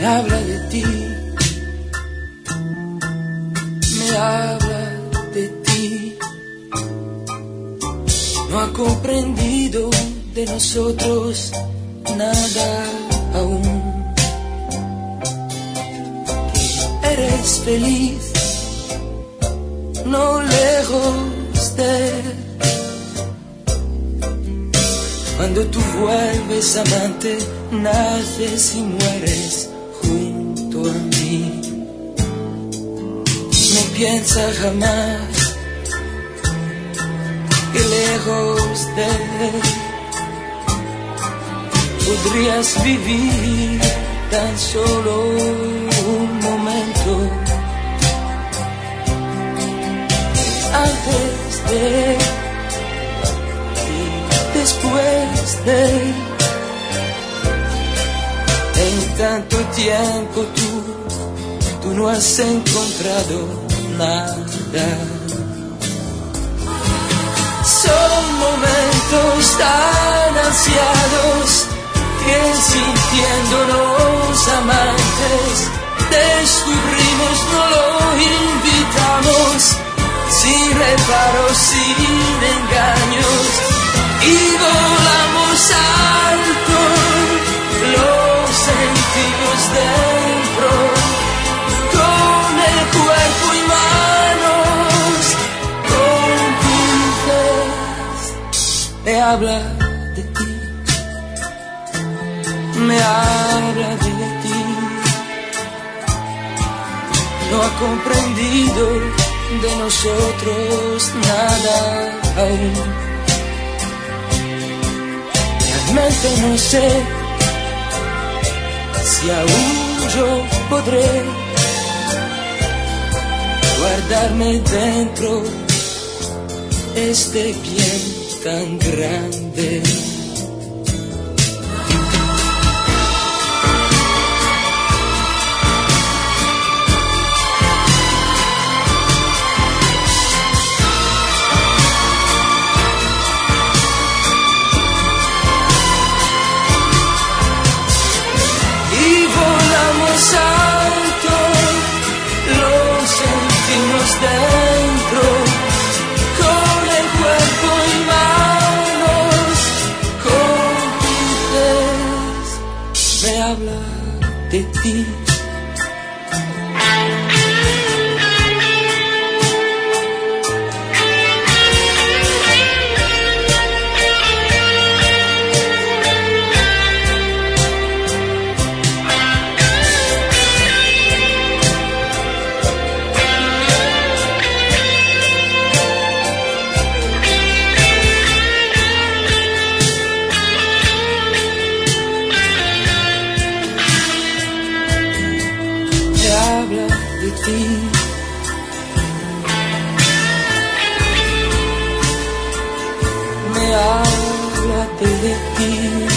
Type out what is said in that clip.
habla de ti, me habla de ti. No ha comprendido de nosotros nada aún. Que eres feliz, no lejos de él. Cuando tú vuelves amante, naces y mueres junto a mí. No piensa jamás que lejos de él podrías vivir tan solo un momento. Antes de él, después de él, en tanto tiempo tú no has encontrado nada. Son momentos tan ansiados que sintiéndonos amantes descubrimos, no lo invitamos, sin reparos, sin engaños, y volamos alto, lo sentimos dentro, con el cuerpo y manos cómplices. Me habla de ti, me habla de ti. No ha comprendido de nosotros nada aún. Realmente no sé si aún yo podré guardarme dentro este bien tan grande. Alto, lo sentimos dentro, con el cuerpo y manos cómplices. Me habla de ti. De ti. Me habla de ti.